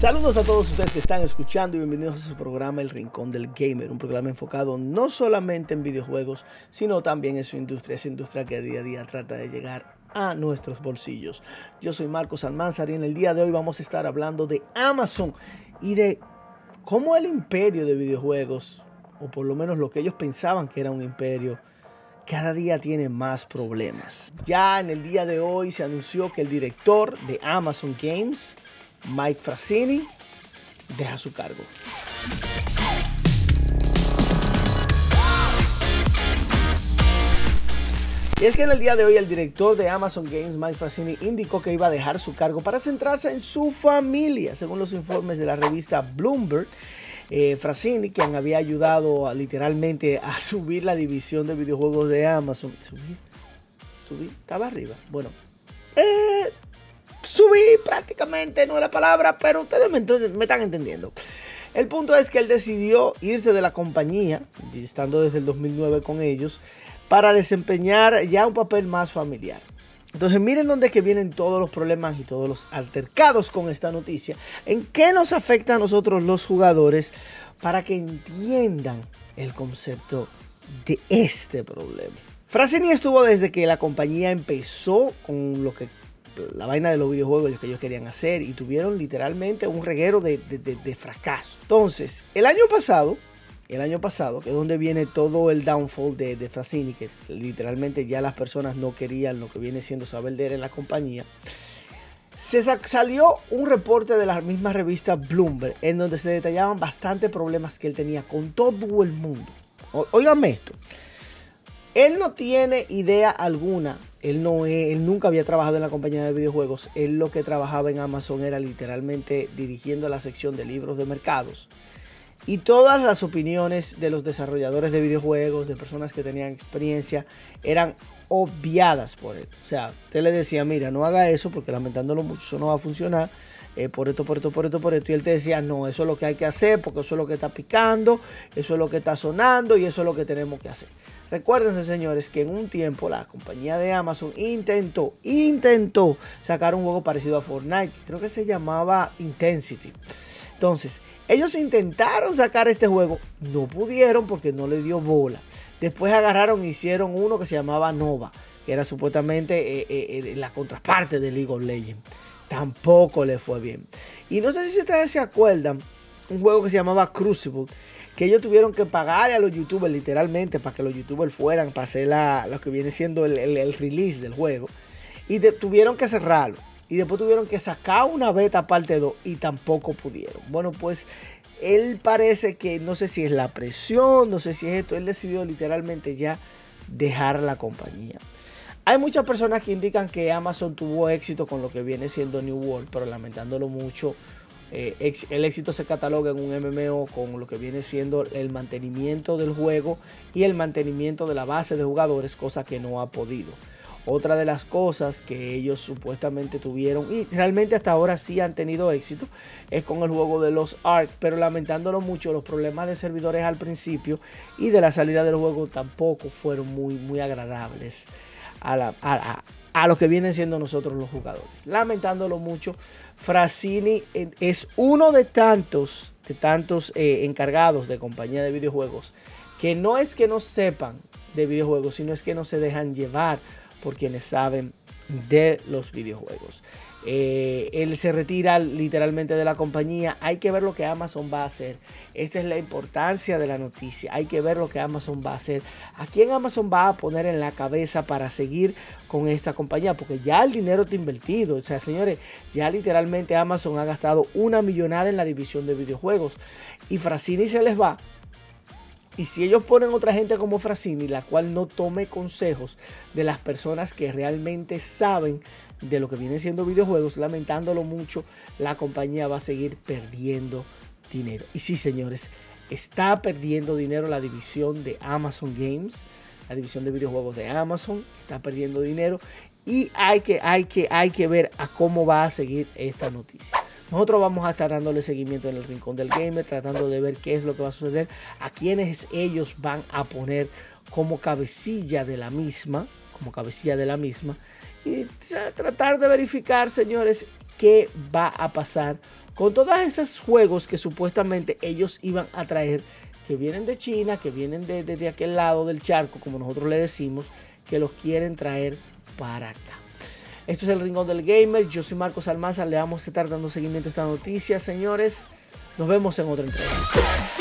Saludos a todos ustedes que están escuchando y bienvenidos a su programa El Rincón del Gamer, un programa enfocado no solamente en videojuegos, sino también en su industria, esa industria que día a día trata de llegar a nuestros bolsillos. Yo soy Marcos Almanzar y en el día de hoy vamos a estar hablando de Amazon y de cómo el imperio de videojuegos, o por lo menos lo que ellos pensaban que era un imperio, cada día tiene más problemas. Ya en el día de hoy se anunció que el director de Amazon Games, Mike Frassini, deja su cargo. Y es que en el día de hoy el director de Amazon Games, Mike Frassini, indicó que iba a dejar su cargo para centrarse en su familia, según los informes de la revista Bloomberg. Frassini, quien había ayudado literalmente a subir la división de videojuegos de Amazon. ¿Subir? Estaba arriba. Bueno, subí prácticamente, no es la palabra, pero ustedes me están entendiendo. El punto es que él decidió irse de la compañía, estando desde el 2009 con ellos, para desempeñar ya un papel más familiar. Entonces miren dónde es que vienen todos los problemas y todos los altercados con esta noticia. En qué nos afecta a nosotros los jugadores para que entiendan el concepto de este problema. Frassini estuvo desde que la compañía empezó con la vaina de los videojuegos que ellos querían hacer y tuvieron literalmente un reguero de fracaso. Entonces, el año pasado, que es donde viene todo el downfall de Frassini, que literalmente ya las personas no querían lo que viene siendo saber de él en la compañía, salió un reporte de la misma revista Bloomberg en donde se detallaban bastantes problemas que él tenía con todo el mundo. Óiganme esto. Él no tiene idea alguna. Él nunca había trabajado en la compañía de videojuegos. Él lo que trabajaba en Amazon era literalmente dirigiendo la sección de libros de mercados. Y todas las opiniones de los desarrolladores de videojuegos, de personas que tenían experiencia, eran obviadas por él. O sea, usted le decía, mira, no haga eso porque lamentándolo mucho, eso no va a funcionar. Por esto. Y él te decía, no, eso es lo que hay que hacer porque eso es lo que está picando, eso es lo que está sonando y eso es lo que tenemos que hacer. Recuérdense, señores, que en un tiempo la compañía de Amazon intentó sacar un juego parecido a Fortnite. Creo que se llamaba Intensity. Entonces, ellos intentaron sacar este juego, no pudieron porque no le dio bola. Después agarraron e hicieron uno que se llamaba Nova, que era supuestamente la contraparte de League of Legends. Tampoco le fue bien. Y no sé si ustedes se acuerdan, un juego que se llamaba Crucible, que ellos tuvieron que pagarle a los youtubers literalmente para que los youtubers fueran para hacer lo que viene siendo el release del juego. Y tuvieron que cerrarlo. Y después tuvieron que sacar una beta parte 2 y tampoco pudieron. Bueno, pues él parece que, no sé si es la presión, no sé si es esto, él decidió literalmente ya dejar la compañía. Hay muchas personas que indican que Amazon tuvo éxito con lo que viene siendo New World, pero lamentándolo mucho, el éxito se cataloga en un MMO con lo que viene siendo el mantenimiento del juego y el mantenimiento de la base de jugadores, cosa que no ha podido. Otra de las cosas que ellos supuestamente tuvieron y realmente hasta ahora sí han tenido éxito es con el juego de los Ark, pero lamentándolo mucho, los problemas de servidores al principio y de la salida del juego tampoco fueron muy agradables a lo que vienen siendo nosotros los jugadores. Lamentándolo mucho, Frassini es uno de tantos encargados de compañía de videojuegos que no es que no sepan de videojuegos, sino es que no se dejan llevar por quienes saben de los videojuegos. Él se retira literalmente de la compañía. Hay que ver lo que Amazon va a hacer. Esta es la importancia de la noticia. Hay que ver lo que Amazon va a hacer. ¿A quién Amazon va a poner en la cabeza para seguir con esta compañía? Porque ya el dinero está invertido. O sea, señores, ya literalmente Amazon ha gastado una millonada en la división de videojuegos. Y Frassini se les va. Y si ellos ponen otra gente como Frassini, la cual no tome consejos de las personas que realmente saben de lo que viene siendo videojuegos, lamentándolo mucho, la compañía va a seguir perdiendo dinero. Y sí, señores, está perdiendo dinero la división de Amazon Games, la división de videojuegos de Amazon, está perdiendo dinero y hay que ver a cómo va a seguir esta noticia. Nosotros vamos a estar dándole seguimiento en el Rincón del Gamer, tratando de ver qué es lo que va a suceder, a quienes ellos van a poner como cabecilla de la misma, y tratar de verificar, señores, qué va a pasar con todos esos juegos que supuestamente ellos iban a traer, que vienen de China, que vienen de aquel lado del charco, como nosotros le decimos, que los quieren traer para acá. Esto es el Rincón del Gamer. Yo soy Marcos Almanzar. Le vamos a estar dando seguimiento a esta noticia, señores. Nos vemos en otra entrega.